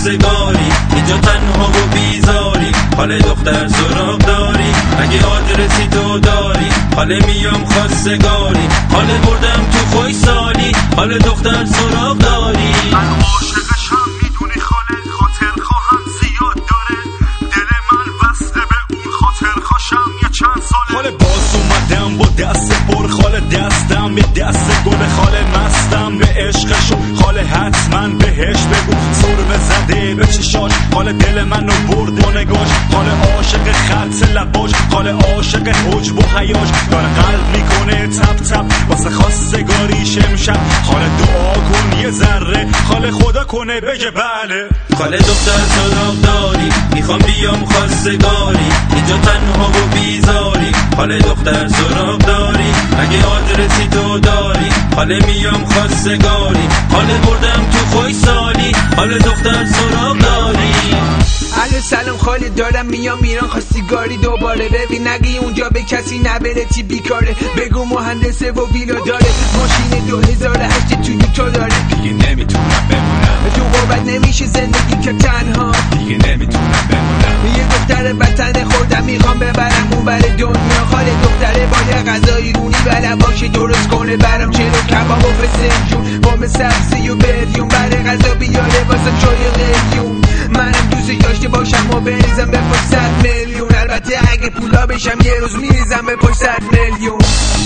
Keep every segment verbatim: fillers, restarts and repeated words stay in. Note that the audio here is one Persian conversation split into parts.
خواستگاری، اینجا تنها و بیزاری، حال دختر سراغ داری، اگه آدرسی تو داری، حال میام خواستگاری، حال بردم تو خوی سالی، حال دختر سراغ داری. من عاشقشم میدونی خاله، خاطر خواهم زیاد داره، دل من بسته به اون خاطر خوشم یه چند ساله. خاله باز اومدم با دست پر، خاله دستم به دست گل، خاله مستم به عشقشون، خاله حتما بهش بگو سرمه زده به چشاش، خاله دل منو برد با نگاش، خاله عاشق خط لباش، خاله عاشق حجب و حیاش، داره قلب میکنه تپ تپ واسه خواستگاریش امشب، خاله دعا کن یه ذره، خاله خدا کنه بگه بله. خاله دختر سراغ داری، میخوام بیام خواستگاری، اینجا تنها و بیزاری، حال دختر سراغ داری، اگه آدرسی تو داری، حال میام خواستگاری، حال بردم تو خوی سالی، حال دختر سراغ داری. الو سلام خاله، دارم میام ایران خواستگاری دوباره، ببین نگی اونجا به کسی نبره تی بیکاره، بگو مهندسه و ویلا داره، ماشین دو هزار و هشت توی تو داره، دیگه نمیتونم بمونم تو غربت نمیشه زندگی که تنها، دیگه نمیتونم بمونم، یه دختر وطن خودم میخوام ببرم اون بر دنیا، خاله دختره باید غذای رونی بلم باشه درست کنه برام چلو کباب و فسنجون، قوم سبزی و بریون برای غذا بیاره واسه چای قلیون، منم دوست داشته باشم و بریزم به پشت صد میلیون، البته اگه پولا بشم یه روز میریزم به پشت صد میلیون.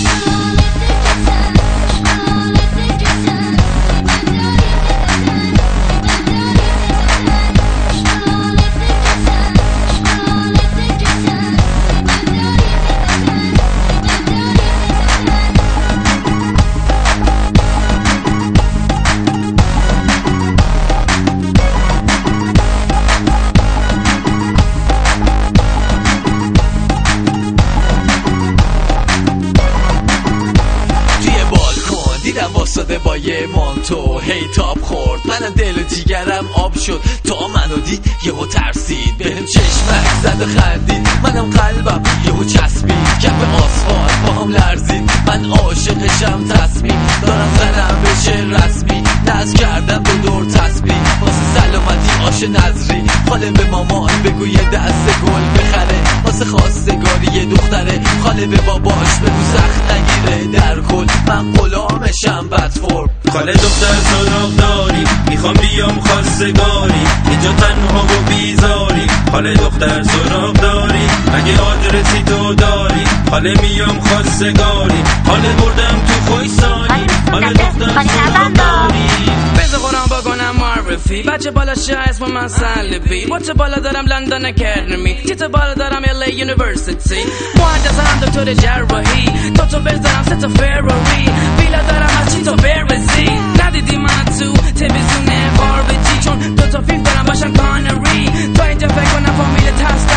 واساده با یه مانتو هی تاب خورد، منم دل و جیگرم آب شد، تا منو دید یهو ترسید، بهم چشمک زد و خندید، منم قلبم یهو چسبید، کف آسفالت با هم لرزید، من عاشقشم تصمیم دارم زنم بشه رسمی، ناز کردم به دور تسبیح واسه سلامتی آش نظری، خاله به مامان بگو یه دست گل بخره واسه خواستگاری یه دختره، خاله به باباش بگو سخت نگیره در کل من غلامشم بدفور. خاله دختر سراغ داری، میخوام بیام خواستگاری، اینجا تنها و بیزاری، حال دختر سراغ داری، اگه آدرسی تو داری، حال میام خواستگاری، حال بردم تو خوی سالی، حال دختر سراغ داری. بذار قرآن بکنم معرفی، بچه بالا شه اسم من سلبی، بچه بالا دارم لندن اکادمی، چیت بالا دارم ال ای یونیورسیتی، مهندسم دکتر جراحی، دوتا بزنم سه تا فراری، ویلا دارم از چی تو برزی، ندیدی من تو تلویزیون خارجی چون دوتا فیلم دارم باشم کانری، تو اینجا فکر کنم فامیل تست